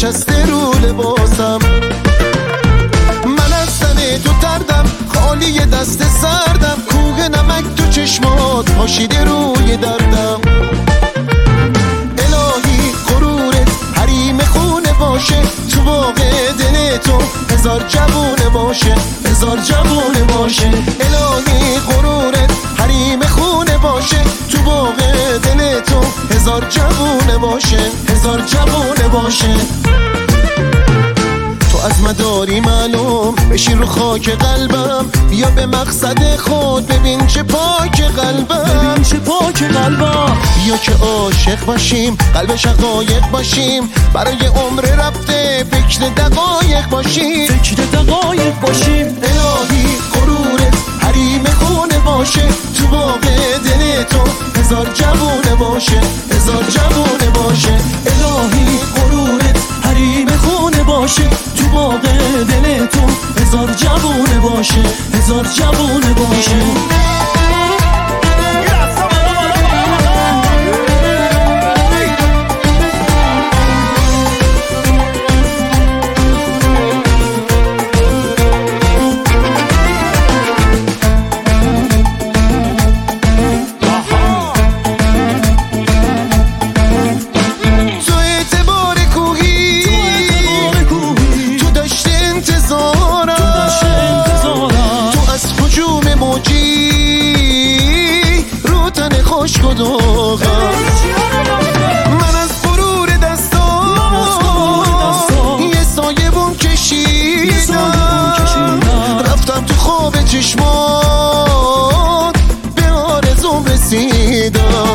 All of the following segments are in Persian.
نشسته رو لباسم. من از تن تو تردم، خالی دست سردم، کوه نمک تو چشمات پاشیده روی دردم. الهی غرورت حریم خونه باشه، تو باغ دل تو هزار جوونه باشه، هزار جوونه باشه. الهی غرورت حریم خونه باشه، تو باغ دل تو هزار جوونه باشه، هزار جوونه باشه. تو از مداری معلوم بشین رو خاک قلبم، بیا به مقصد خود ببین چه پاک قلبم، ببین چه پاک قلبم. بیا که عاشق باشیم، قلب شقایق باشیم، برای عمر رفته فکر دقایق باشیم، فکر دقایق باشیم. الهی غرورت حریم خونه باشه، تو باغ دل تو هزار جوونه باشه، هزار جوونه باشه. الهی غرورت حریم خونه باشه، تو باغ دل تو هزار جوونه باشه، هزار جوونه باشه. من از غرور دستان یه سایه بون کشیدم، رفتم تو خواب چشمات به آرزوم رسیدم.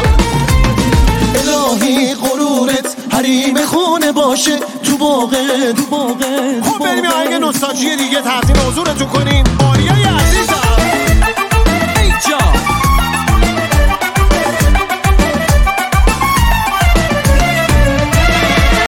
الهی غرورت حریم خونه باشه، تو باغ خب بریم آهنگ نوستالژی دیگه تقدیم حضورتون کنیم. آریای عزیزم